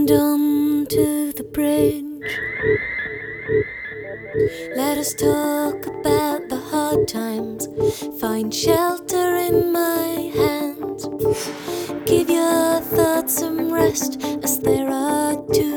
and on to the bridge. Let us talk about the hard times. Find shelter in my hands. Give your thoughts some rest, as there are too